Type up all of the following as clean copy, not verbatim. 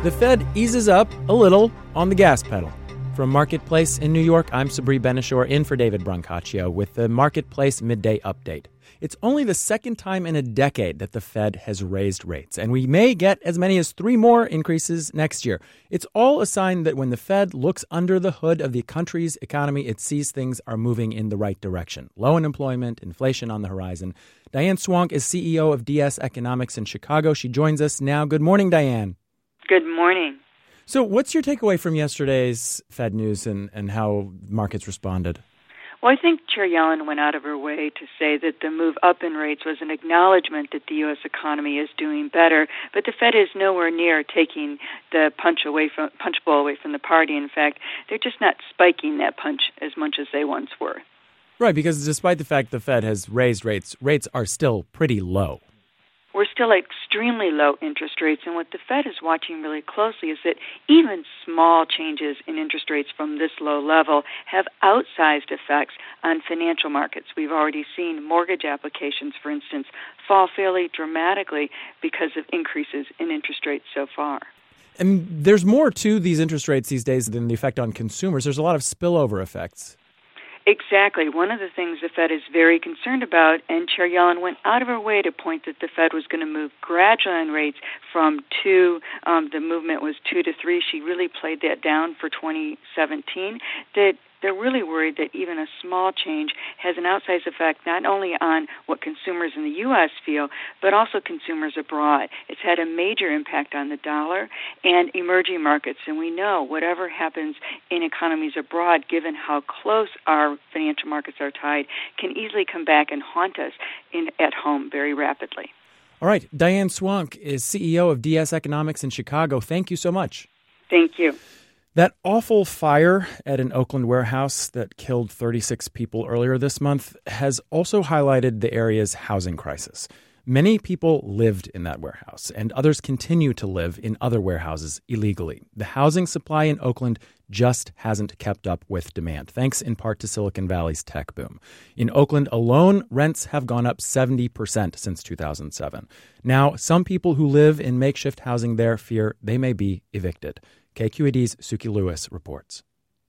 The Fed eases up a little on the gas pedal. From Marketplace in New York, I'm Sabri Benishore in for David Brancaccio with the Marketplace Midday Update. It's only the second time in a decade that the Fed has raised rates, and we may get as many as 3 more increases next year. It's all a sign that when the Fed looks under the hood of the country's economy, it sees things are moving in the right direction. Low unemployment, inflation on the horizon. Diane Swonk is CEO of DS Economics in Chicago. She joins us now. Good morning, Diane. Good morning. So what's your takeaway from yesterday's Fed news and how markets responded? Well, I think Chair Yellen went out of her way to say that the move up in rates was an acknowledgement that the U.S. economy is doing better, but the Fed is nowhere near taking the punch bowl away from the party. In fact, they're just not spiking that punch as much as they once were. Right, because despite the fact the Fed has raised rates are still pretty low. We're still at extremely low interest rates, and what the Fed is watching really closely is that even small changes in interest rates from this low level have outsized effects on financial markets. We've already seen mortgage applications, for instance, fall fairly dramatically because of increases in interest rates so far. And there's more to these interest rates these days than the effect on consumers. There's a lot of spillover effects. Exactly. One of the things the Fed is very concerned about, and Chair Yellen went out of her way to point that the Fed was going to move gradually on rates from 2, the movement was 2 to 3. She really played that down for 2017. That they're really worried that even a small change has an outsized effect not only on what consumers in the U.S. feel, but also consumers abroad. It's had a major impact on the dollar and emerging markets. And we know whatever happens in economies abroad, given how close our financial markets are tied, can easily come back and haunt us at home very rapidly. All right. Diane Swonk is CEO of DS Economics in Chicago. Thank you so much. Thank you. That awful fire at an Oakland warehouse that killed 36 people earlier this month has also highlighted the area's housing crisis. Many people lived in that warehouse, and others continue to live in other warehouses illegally. The housing supply in Oakland just hasn't kept up with demand, thanks in part to Silicon Valley's tech boom. In Oakland alone, rents have gone up 70% since 2007. Now, some people who live in makeshift housing there fear they may be evicted. KQED's Suki Lewis reports.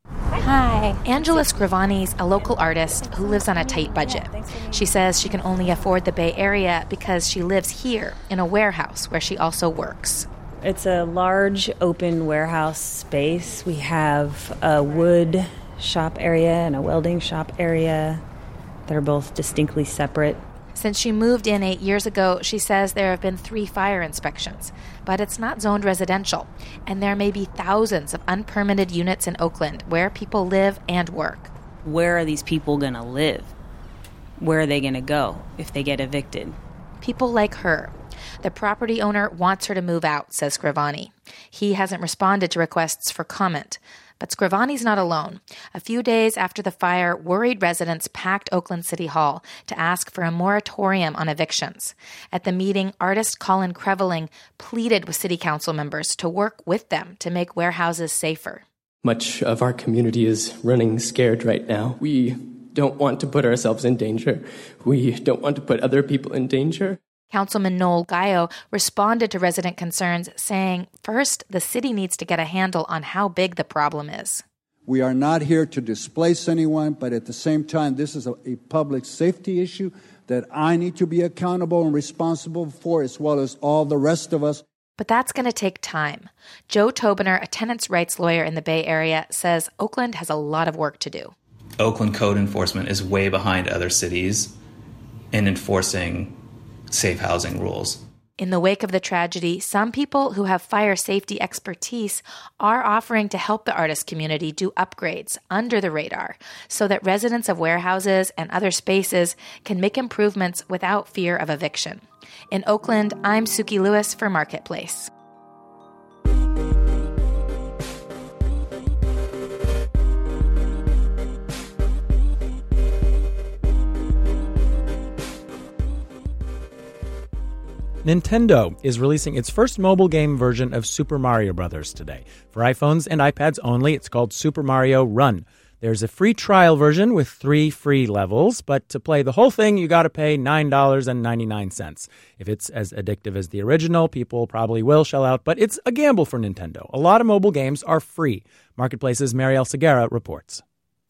Hi. Angela Scrivani's a local artist who lives on a tight budget. She says she can only afford the Bay Area because she lives here in a warehouse where she also works. It's a large open warehouse space. We have a wood shop area and a welding shop area. They're both distinctly separate. Since she moved in 8 years ago, she says there have been 3 fire inspections, but it's not zoned residential, and there may be thousands of unpermitted units in Oakland where people live and work. Where are these people going to live? Where are they going to go if they get evicted? People like her. The property owner wants her to move out, says Scrivani. He hasn't responded to requests for comment. But Scrivani's not alone. A few days after the fire, worried residents packed Oakland City Hall to ask for a moratorium on evictions. At the meeting, artist Colin Creveling pleaded with city council members to work with them to make warehouses safer. Much of our community is running scared right now. We don't want to put ourselves in danger. We don't want to put other people in danger. Councilman Noel Gallo responded to resident concerns, saying, first, the city needs to get a handle on how big the problem is. We are not here to displace anyone, but at the same time, this is a public safety issue that I need to be accountable and responsible for, as well as all the rest of us. But that's going to take time. Joe Tobener, a tenants' rights lawyer in the Bay Area, says Oakland has a lot of work to do. Oakland code enforcement is way behind other cities in enforcing safe housing rules. In the wake of the tragedy, some people who have fire safety expertise are offering to help the artist community do upgrades under the radar so that residents of warehouses and other spaces can make improvements without fear of eviction. In Oakland, I'm Suki Lewis for Marketplace. Nintendo is releasing its first mobile game version of Super Mario Bros. Today. For iPhones and iPads only, it's called Super Mario Run. There's a free trial version with 3 free levels, but to play the whole thing, you got to pay $9.99. If it's as addictive as the original, people probably will shell out, but it's a gamble for Nintendo. A lot of mobile games are free. Marketplace's Marielle Segura reports.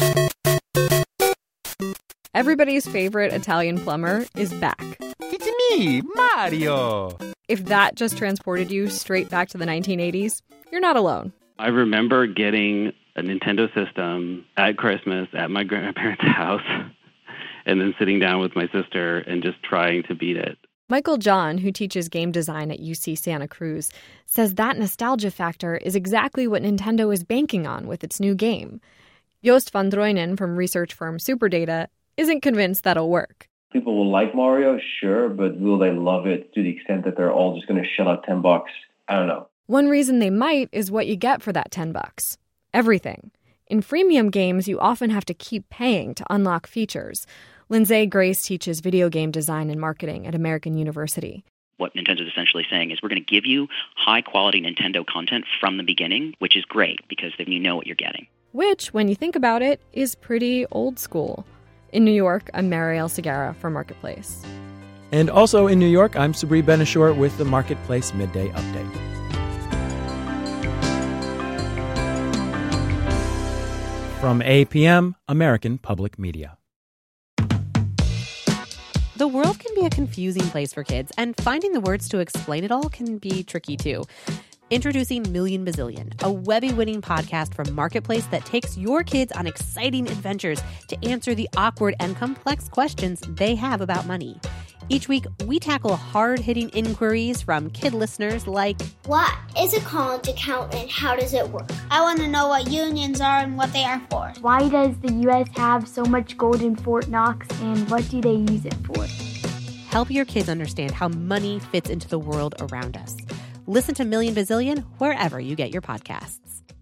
Everybody's favorite Italian plumber is back. It's me, Mario! If that just transported you straight back to the 1980s, you're not alone. I remember getting a Nintendo system at Christmas at my grandparents' house and then sitting down with my sister and just trying to beat it. Michael John, who teaches game design at UC Santa Cruz, says that nostalgia factor is exactly what Nintendo is banking on with its new game. Joost van Drooinen from research firm Superdata isn't convinced that'll work. People will like Mario, sure, but will they love it to the extent that they're all just going to shell out $10? I don't know. One reason they might is what you get for that $10. Everything. In freemium games, you often have to keep paying to unlock features. Lindsay Grace teaches video game design and marketing at American University. What Nintendo's essentially saying is we're going to give you high-quality Nintendo content from the beginning, which is great because then you know what you're getting. Which, when you think about it, is pretty old school. In New York, I'm Marielle Segura for Marketplace. And also in New York, I'm Sabri Ben-Achour with the Marketplace Midday Update. From APM, American Public Media. The world can be a confusing place for kids, and finding the words to explain it all can be tricky too. Introducing Million Bazillion, a Webby-winning podcast from Marketplace that takes your kids on exciting adventures to answer the awkward and complex questions they have about money. Each week, we tackle hard-hitting inquiries from kid listeners like, what is a college account and how does it work? I want to know what unions are and what they are for. Why does the U.S. have so much gold in Fort Knox and what do they use it for? Help your kids understand how money fits into the world around us. Listen to Million Bazillion wherever you get your podcasts.